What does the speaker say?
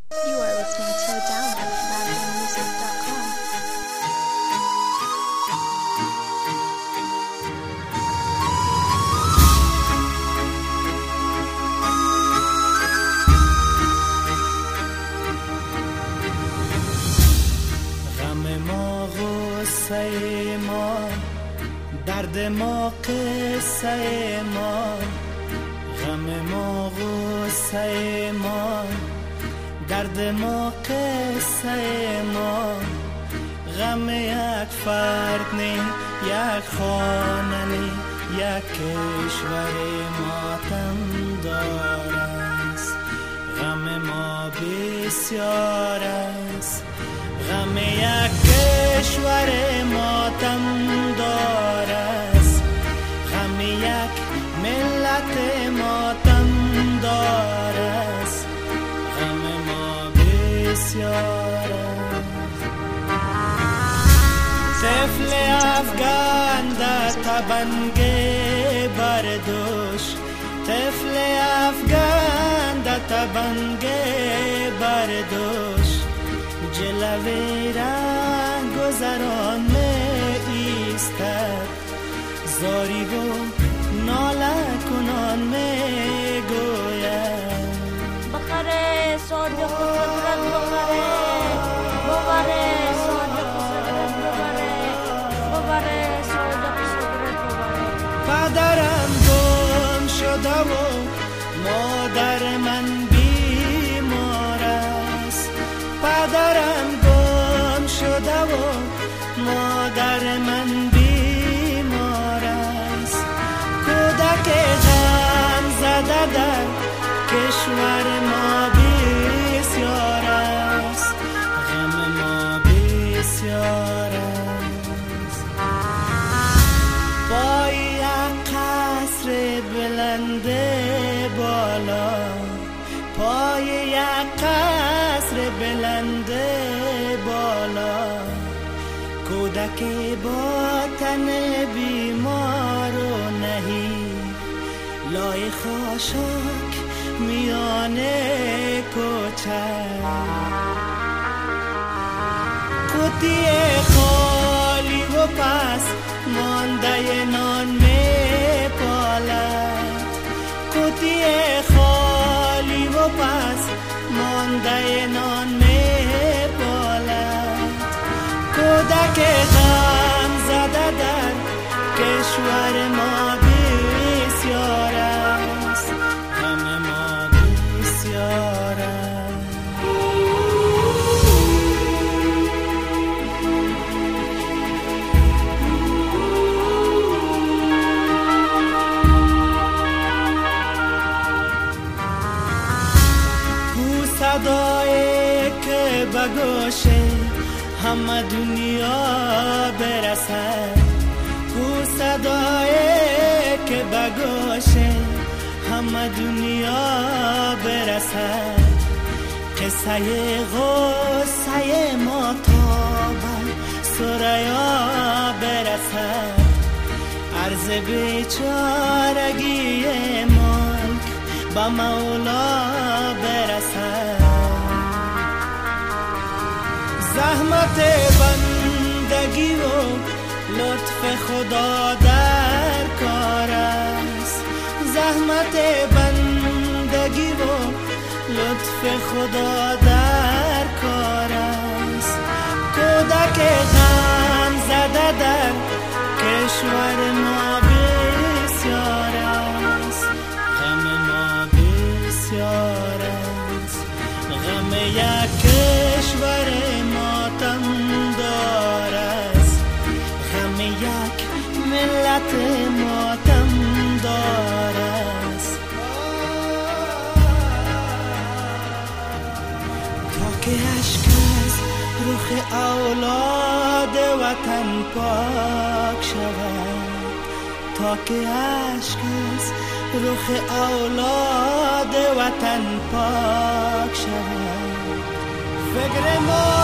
You are listening to a download from AdamMusic.com. غم ما غصه ما، درد ما قصه ما. غم ما غصه ما، درد ما قصه ما. غم یک فرد نی، یک خانه نی، یک کشور ماتم دار است. غم ما بسیار است، غم یک کشور ماتم دار است. غم یک ملت ماتم دار است. غم ما بسیار است. طفل افغان در تبنگه بردوش، طفل افغان در تبنگه بردوش. جلوه را گذران می ایستد، زاری و ناله کنان می گوید بخره صادق و صدرت بخره، بخره صادق و صدرت بخره، بخره صادق و صدرت بخره. پدرم گم شده و مادر من بیمار است. پدرم گم شده و مادر من بیمار است. کودک غم زده در کشور ما بسیار است. غم ما بسیار است. با یک قصر بلند بالا، پای یک قصر بلند بالا. کودک با تن بیمار و نحیف، لای خاشاک میان کوچه. کتی خالی و پس مانده نان می پالد. کتی خالی و پس مانده نان می پالد. کودک غم زده در کشور ما بسیار است. غم ما بسیار است. او صدایی که بگوشه همه دنیا برسد. او صدایی که بگوشه همه دنیا برسد. قصه غصه ما تا بر سریا برسد. عرض بیچارگی ملک با مولا برسد. زحمت بندگی و لطف خدا در کار است. زحمت بندگی و لطف خدا در کار است. کودک غم زده در کشور ما بسیار است. غم ما بسیار است. غم یک کشور ماتم دار است. غم یک ملت ماتم دار است. تا که اشک از رخ اولاد وطن پاک شود. تا که اشک از رخ اولاد وطن پاک شود. فکر ما